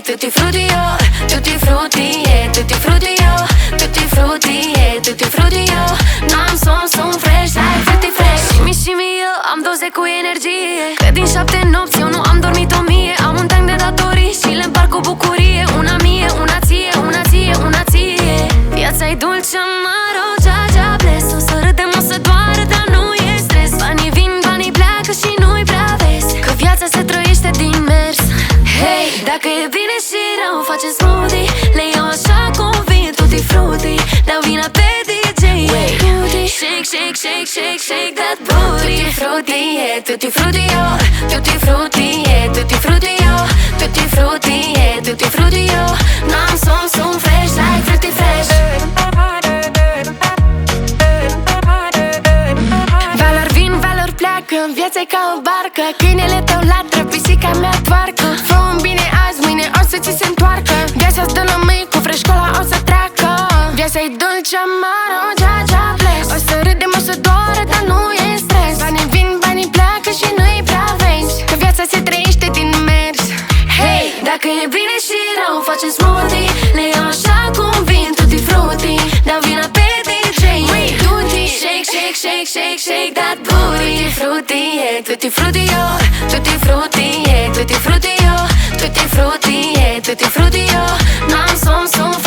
tutti frutti, yo. Tutti frutti, yeah, tutti frutti, yo. Tutti frutti, yeah, tutti frutti, yo. N-am somn, sunt fresh, like frutti fresh. Și eu am doze cu energie, că din 7 nopți eu nu am dormit 1000. Am un tank de datorii și le împart cu bucurie. Una mie, una ție, una ție, una ție. Viața-i dulce, amaro, ja, bless. O să râdem, o să doară, dar nu e stres. Banii vin, banii pleacă și nu-i prea vezi că viața se trăiește din mers. Hei, dacă e bine și rău, facem smoothie. Le iau așa cum vin, tutti frutti. Dau vina pe DJ, shake, shake, shake, shake, shake that booty. Tutti frutti, yeah, tutti frutti, yo. Tutti frutti, yeah, tutti frutti, yo. Tutti frutti, yeah, tutti frutti, yo. N-am somn, sunt fresh, like frutti fresh. Valori vin, valori pleacă, viața-i ca o barcă. Câinele tău latră, pisica mea toarcă. Fă-mi bine azi, mâine o să ți se întoarcă. Viața-ți dă lămâi, cu freșcoala o să treacă. Viața-i dulce, amaro, ja, bless. O să râdem, o să doară, dar nu e stres. Banii vin, banii pleacă și nu-i prea vezi că viața se trăiește din mers. Hei, dacă e bine și rău, facem smoothie. Le iau așa cum vin, tutti frutti. Dau vina pe DJ, shake, shake, shake, shake, shake that booty. Tutti frutti, yeah, tutti frutti, yo. Tutti frutti, yeah, tutti frutti, yo. Tutti frutti, yeah, tutti frutti, yo. N-am somn, sunt